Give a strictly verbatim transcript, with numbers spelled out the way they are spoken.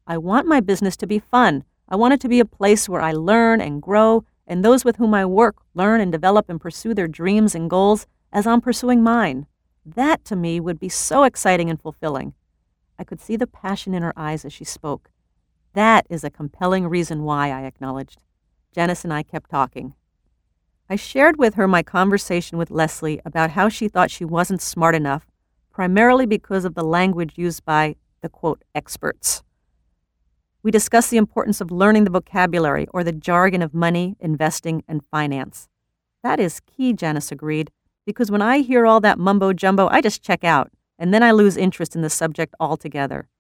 I want my business to be fun. I want it to be a place where I learn and grow, and those with whom I work learn and develop and pursue their dreams and goals as I'm pursuing mine. That, to me, would be so exciting and fulfilling. I could see the passion in her eyes as she spoke. That is a compelling reason why, I acknowledged. Janice and I kept talking. I shared with her my conversation with Leslie about how she thought she wasn't smart enough, primarily because of the language used by the, quote, experts. We discussed the importance of learning the vocabulary or the jargon of money, investing, and finance. That is key, Janice agreed, because when I hear all that mumbo-jumbo, I just check out, and then I lose interest in the subject altogether.